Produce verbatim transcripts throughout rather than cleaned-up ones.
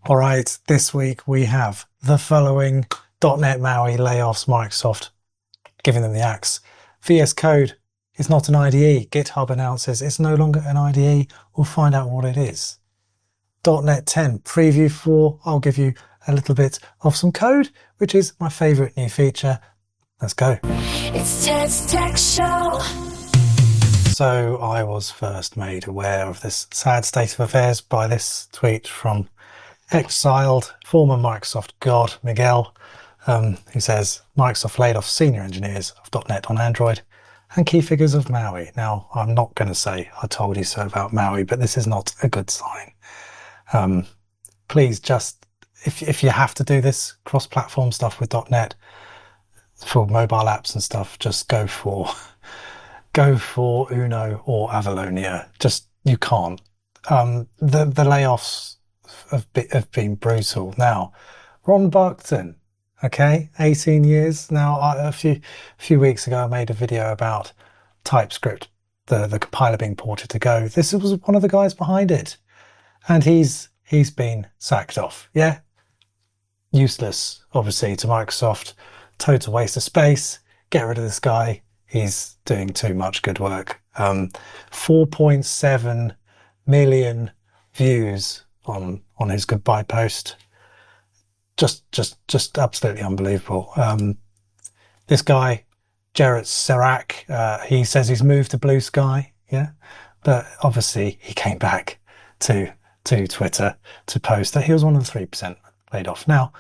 All right, this week we have the following: dot net MAUI layoffs, Microsoft giving them the axe. V S Code is not an I D E. GitHub announces it's no longer an I D E. We'll find out what it is. dot net ten preview four. I'll give you a little bit of some code, which is my favorite new feature. Let's go. It's Ted's Tech Show. So I was first made aware of this sad state of affairs by this tweet from exiled former Microsoft god Miguel, um, who says Microsoft laid off senior engineers of dot net on Android and key figures of MAUI. Now, I'm not going to say I told you so about MAUI, but this is not a good sign. Um, please just, if, if you have to do this cross-platform stuff with dot net for mobile apps and stuff, just go for go for Uno or Avalonia. Just, you can't. Um, the, the layoffs have, be, have been brutal. Now, Ron Buckton, okay, eighteen years. Now, I, a few a few weeks ago, I made a video about TypeScript, the, the compiler being ported to Go. This was one of the guys behind it. And he's he's been sacked off. Yeah? Useless, obviously, to Microsoft. Total waste of space. Get rid of this guy. He's doing too much good work. Um, four point seven million views on on his goodbye post. Just just just absolutely unbelievable. Um, this guy, Jarrett Serac, uh, he says he's moved to Blue Sky. Yeah, but obviously he came back to to Twitter to post that he was one of the three percent laid off. Now,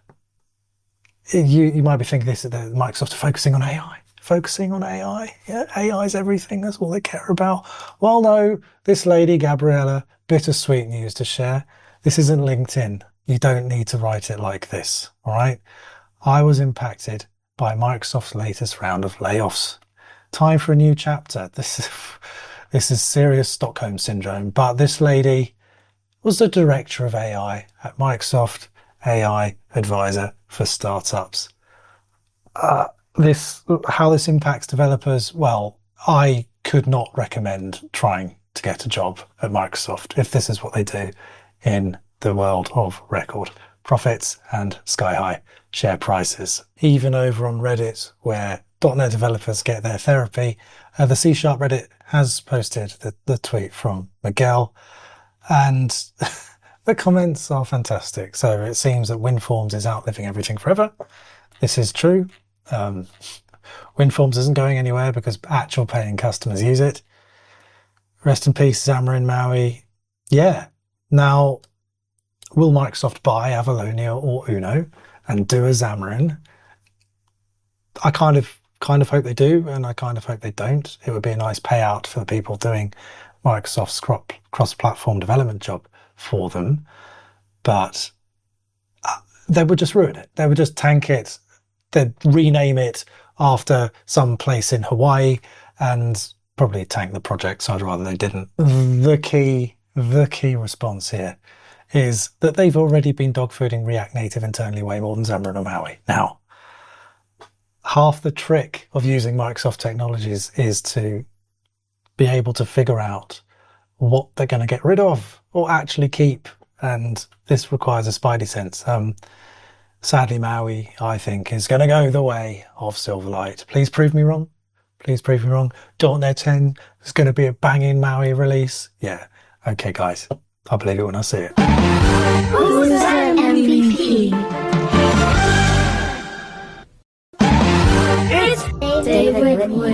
you you might be thinking this that Microsoft are focusing on A I. Focusing on A I. Yeah, A I is everything. That's all they care about. Well, no, this lady, Gabriella, bittersweet news to share. This isn't LinkedIn. You don't need to write it like this. All right. I was impacted by Microsoft's latest round of layoffs. Time for a new chapter. This is, this is serious Stockholm syndrome. But this lady was the director of A I at Microsoft, A I advisor for startups. Uh, This, how this impacts developers, well, I could not recommend trying to get a job at Microsoft if this is what they do in the world of record profits and sky-high share prices. Even over on Reddit, where dot net developers get their therapy, uh, the C Sharp Reddit has posted the, the tweet from Miguel, and the comments are fantastic. So it seems that WinForms is outliving everything forever. This is true. Um, WinForms isn't going anywhere because actual paying customers use it. Rest in peace, Xamarin MAUI. Yeah. Now, will Microsoft buy Avalonia or Uno and do a Xamarin? I kind of kind of hope they do, and I kind of hope they don't. It would be a nice payout for the people doing Microsoft's cross-platform development job for them. But uh, they would just ruin it. They would just tank it. They'd rename it after some place in Hawaii and probably tank the project, so I'd rather they didn't. The key, the key response here is that they've already been dogfooding React Native internally way more than Xamarin or MAUI. Now, half the trick of using Microsoft technologies is to be able to figure out what they're going to get rid of or actually keep, and this requires a spidey sense. Um, Sadly, MAUI, I think, is going to go the way of Silverlight. Please prove me wrong. Please prove me wrong. dot net ten is going to be a banging MAUI release. Yeah. Okay, guys. I'll believe it when I see it. Who's an M V P? It's David Wood.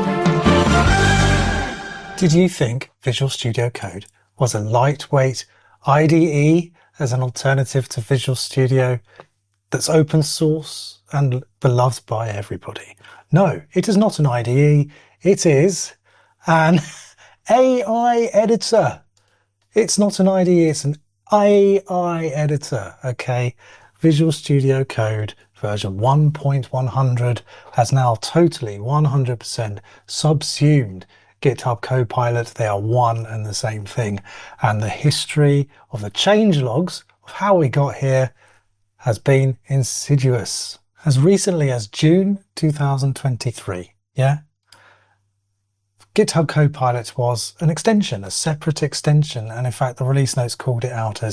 Did you think Visual Studio Code was a lightweight I D E as an alternative to Visual Studio that's open source and beloved by everybody? No, it is not an I D E. It is an A I editor. It's not an I D E, it's an A I editor, okay? Visual Studio Code version one point one hundred has now totally one hundred percent subsumed GitHub Copilot. They are one and the same thing. And the history of the changelogs of how we got here has been insidious. As recently as June two thousand twenty-three, yeah? GitHub Copilot was an extension, a separate extension, and in fact the release notes called it out as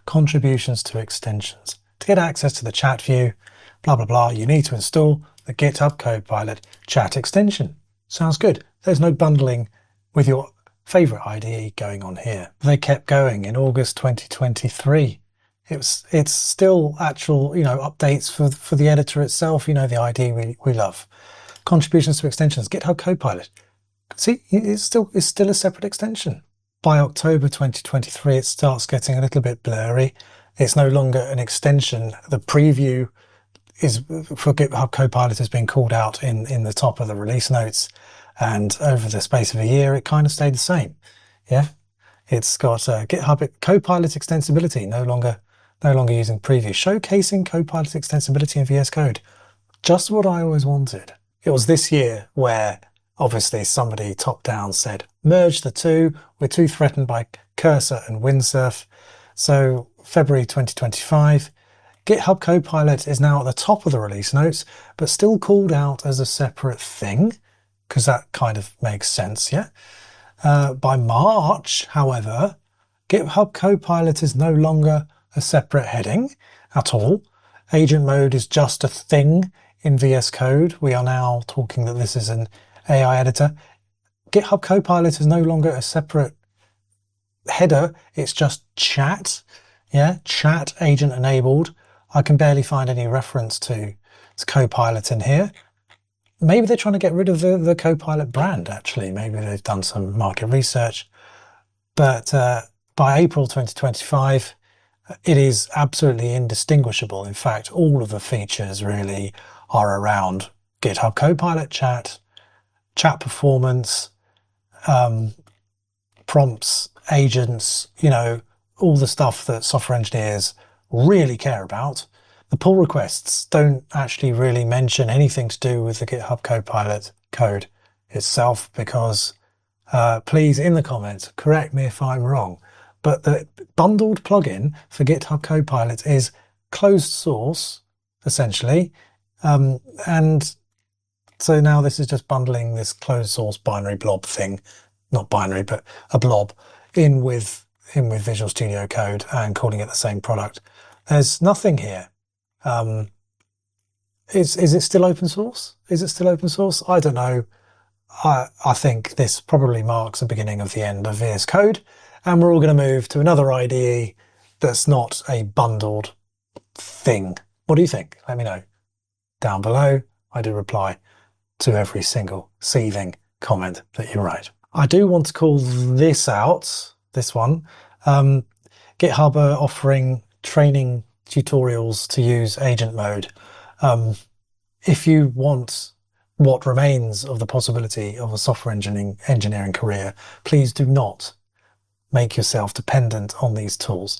contributions to extensions. To get access to the chat view, blah, blah, blah, you need to install the GitHub Copilot chat extension. Sounds good. There's no bundling with your favorite I D E going on here. They kept going in August twenty twenty-three. It was, it's still actual, you know, updates for, for the editor itself, you know, the I D E we, we love. Contributions to extensions, GitHub Copilot. See, it's still, it's still a separate extension. By October twenty twenty-three, it starts getting a little bit blurry. It's no longer an extension. The preview is for GitHub Copilot has been called out in, in the top of the release notes. And over the space of a year, it kind of stayed the same. Yeah. It's got uh, GitHub Copilot extensibility, no longer, no longer using preview, showcasing Copilot extensibility in V S Code. Just what I always wanted. It was this year where obviously somebody top down said, merge the two. We're too threatened by Cursor and Windsurf. So February twenty twenty-five, GitHub Copilot is now at the top of the release notes, but still called out as a separate thing, because that kind of makes sense, yeah? Uh, by March, however, GitHub Copilot is no longer a separate heading at all. Agent mode is just a thing in V S Code. We are now talking that this is an A I editor. GitHub Copilot is no longer a separate header. It's just chat. Yeah, chat agent enabled. I can barely find any reference to, to Copilot in here. Maybe they're trying to get rid of the, the Copilot brand, actually. Maybe they've done some market research. But uh, by April twenty twenty-five, it is absolutely indistinguishable. In fact, all of the features really are around GitHub Copilot chat, chat performance, um, prompts, agents, you know, all the stuff that software engineers really care about. The pull requests don't actually really mention anything to do with the GitHub Copilot code itself, because uh, please, in the comments, correct me if I'm wrong, but the bundled plugin for GitHub Copilot is closed source, essentially. Um, and so now this is just bundling this closed source binary blob thing, not binary, but a blob in with, in with Visual Studio Code and calling it the same product. There's nothing here. Um, is, is it still open source? Is it still open source? I don't know. I, I think this probably marks the beginning of the end of V S Code, and we're all going to move to another I D E that's not a bundled thing. What do you think? Let me know down below. I do reply to every single seething comment that you write. I do want to call this out, this one. Um, GitHub are offering training tutorials to use agent mode. Um, if you want what remains of the possibility of a software engineering, engineering career, please do not make yourself dependent on these tools.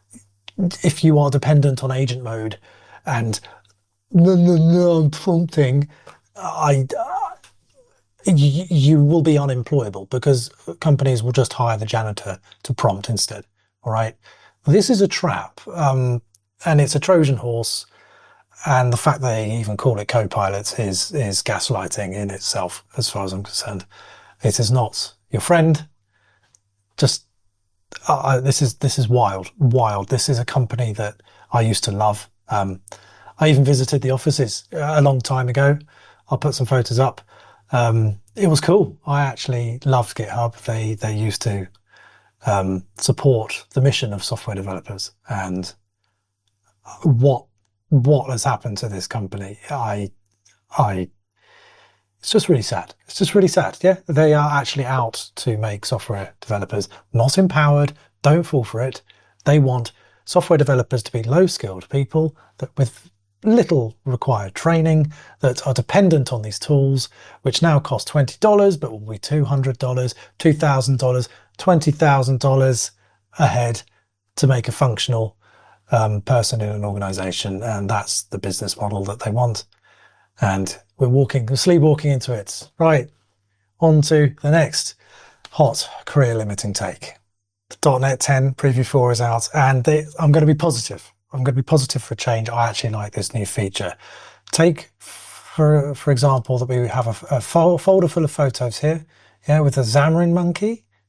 If you are dependent on agent mode and no, no, no, I'm prompting, I, uh, you, you will be unemployable, because companies will just hire the janitor to prompt instead. All right. This is a trap, um, and it's a Trojan horse. And the fact that they even call it Copilot is, is gaslighting in itself, as far as I'm concerned. It is not your friend. Just, uh, this is, this is wild, wild. This is a company that I used to love. Um, I even visited the offices a long time ago. I'll put some photos up. Um, it was cool. I actually loved GitHub. They, they used to, um, support the mission of software developers, and what, what has happened to this company? I, I, it's just really sad. It's just really sad. Yeah. They are actually out to make software developers not empowered. Don't fall for it. They want software developers to be low skilled people that with little required training, that are dependent on these tools, which now cost twenty dollars, but will be two hundred dollars, two thousand dollars, twenty thousand dollars a head to make a functional um, person in an organization. And that's the business model that they want. And we're walking, we're sleepwalking into it. Right. On to the next hot career limiting take. The .NET ten Preview four is out, and they, I'm going to be positive. I'm going to be positive for a change. I actually like this new feature. Take, for for example, that we have a, a folder full of photos here, yeah, with a Xamarin Monkey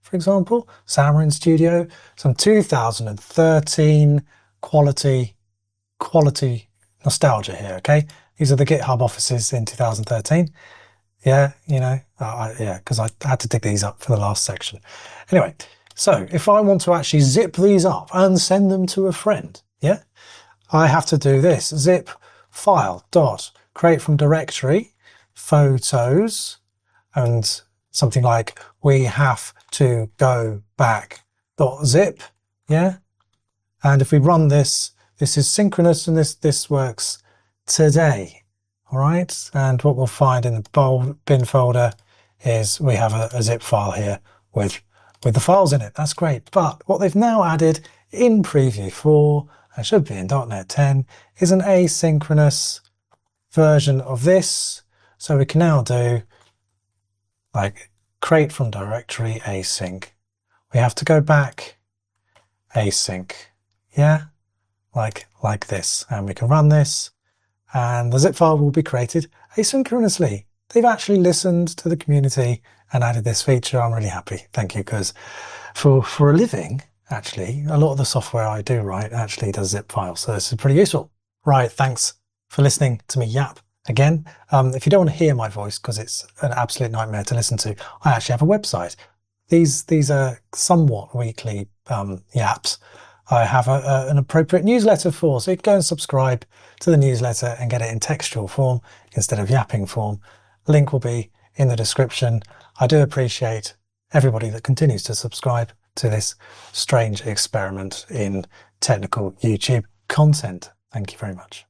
for example, Xamarin Studio, some two thousand thirteen quality, quality nostalgia here, okay? These are the GitHub offices in two thousand thirteen. Yeah, you know, uh, I, yeah, because I had to dig these up for the last section. Anyway, so if I want to actually zip these up and send them to a friend, yeah, I have to do this. Zip file dot create from directory photos and something like we have to go back dot zip, yeah. And if we run this, this is synchronous and this this works today. All right, and what we'll find in the bin folder is we have a, a zip file here with with the files in it. That's great. But what they've now added in Preview four, and should be in dot net ten, is an asynchronous version of this. So we can now do like create from directory async. We have to go back async, yeah, like like this, and we can run this. And the zip file will be created asynchronously. They've actually listened to the community and added this feature. I'm really happy. Thank you, because for, for a living, actually, a lot of the software I do write actually does zip files. So this is pretty useful. Right, thanks for listening to me yap again. Um, if you don't want to hear my voice, because it's an absolute nightmare to listen to, I actually have a website. These, these are somewhat weekly um, yaps. I have a, a, an appropriate newsletter for, so you can go and subscribe to the newsletter and get it in textual form instead of yapping form. Link will be in the description. I do appreciate everybody that continues to subscribe to this strange experiment in technical YouTube content. Thank you very much.